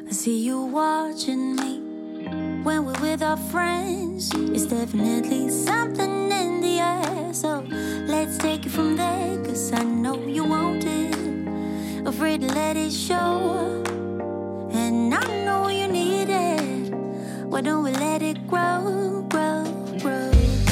I see you watching me when we're with our friends. It's definitely something in the air. So let's take it from there, 'cause I know you want it. Afraid to let it show, and I know you need it. Why don't we let it grow, grow, grow?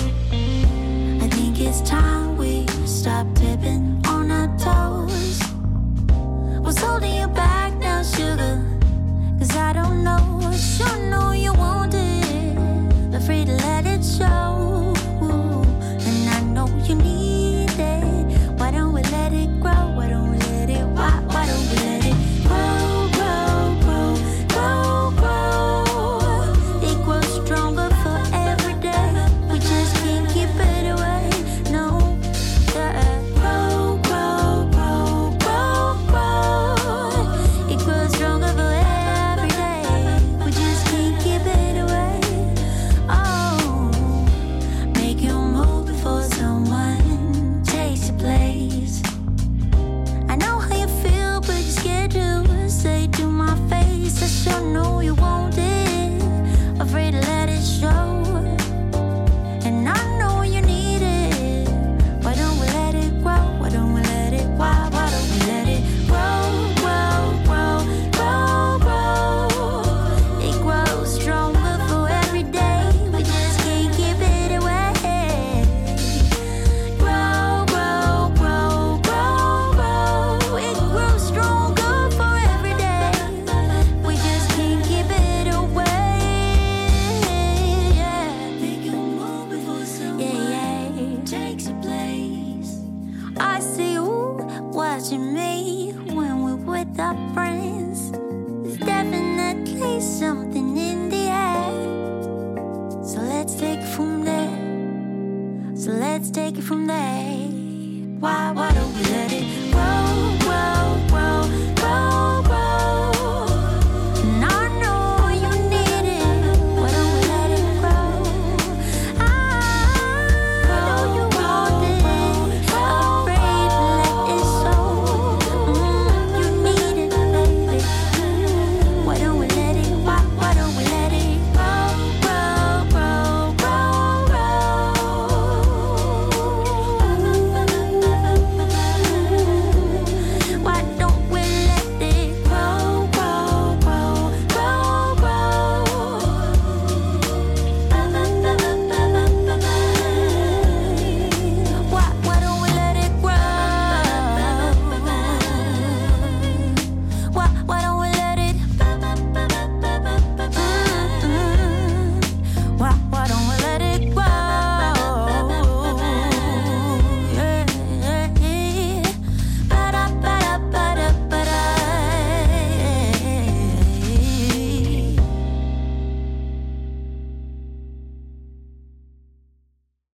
I think it's time we stop tipping on our toes. What's holding you back now, sugar? 'Cause I don't know, I sure know you want it. Afraid to let it show, and I know you need it. Why don't we let it grow? Why don't we let it, why don't we let it grow, grow, grow, grow, grow? It grows stronger for every day. We just can't keep it away, no. Grow, grow, grow, grow, grow. It grows stronger for every day. We just can't keep it away. Oh, make you move before someone takes your place. I know how you feel, but you're scared to say to my face. I sure know you want it. Afraid to let it show, and I know you need it. Why don't we let it grow? Why don't we let it, why don't we let it grow, grow, grow, grow, grow? It grows stronger for every day. We just can't keep it away. Grow, grow, grow, grow, grow. It grows stronger for every day. We just can't keep it away. Yeah. Make you move before someone takes your place. I see you watching me when we're with our friends. There's definitely something in the air. So let's take it from there. So let's take it from there. Why?